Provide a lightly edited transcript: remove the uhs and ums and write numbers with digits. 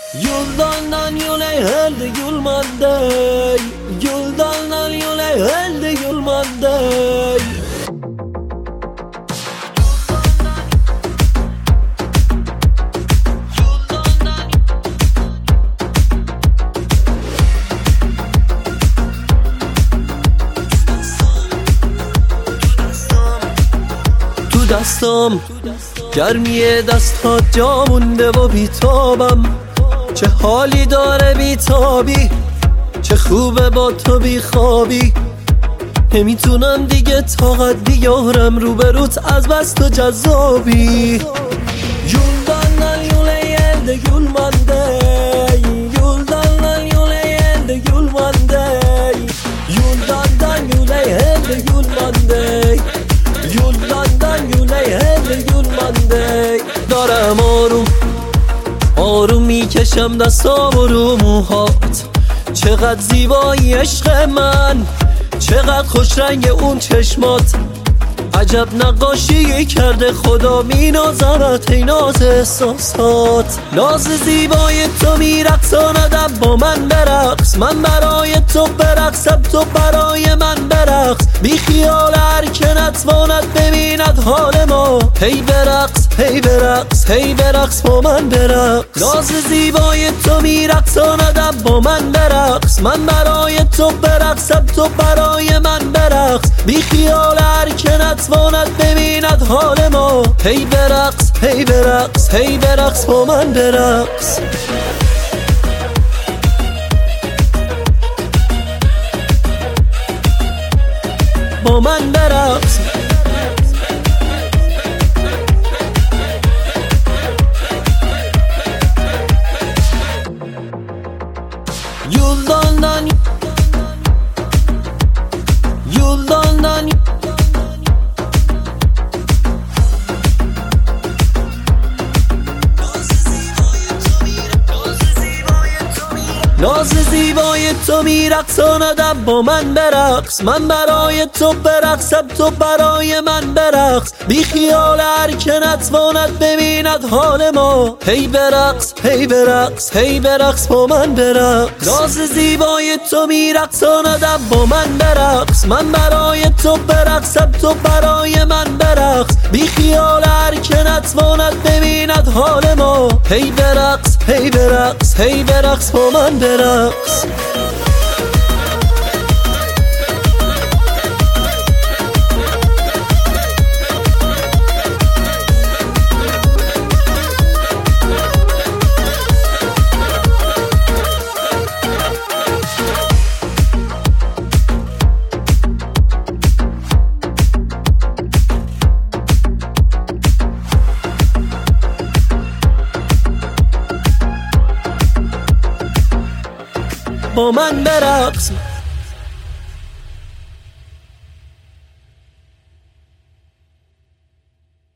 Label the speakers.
Speaker 1: Yoldan yole helde yolmanday, yoldan yole helde yolmanday. تو دستم گرمی دستات جا مونده و بیتابم، چه حالی داره بیتابی، چه خوبه با تو بیخوابی. نمیتونم دیگه طاقت بیارم روبروت از بس تو جذابی. Yoldan yola geldi yolmanday, yoldan yola geldi yolmanday, yoldan yola geldi yolmanday, yoldan yola geldi yolmanday. دارم آروم میکشم دستام رو موهات، چقدر زیبایی عشق من، چقدر خوش رنگ اون چشمات. عجب نقاشی کرده خدا مینازمت ای ناز احساسات. ناز زیبای تو میرقصاندم با من برقص، من برای تو برقصم تو برای من برقص. بی خیال هر که نتواند ببیند حال ما، هی برقص هی برقص هی برقص با من برقص. ناز زیبای تو میرقصاندم با من برقص، من برای تو برقصم تو برای من برقص. بی خیال هر که نتواند ببیند حال ما، هی برقص هی برقص هی برقص با من برقص. با من برقص. Yoldan ناز زیبای تو میرقصاندم با من برقص، من برای تو برقصم تو برای من برقص. بی خیال هر که نتواند ببیند حال ما، هی برقص هی برقص هی برقص با من برقص. ناز زیبای تو میرقصاندم با من برقص، من برای تو برقصم تو برای من برقص. بی خیال هر که نتواند ببیند حال ما، هی برقص هی برقص هی برقص با من برقص. با من برقص.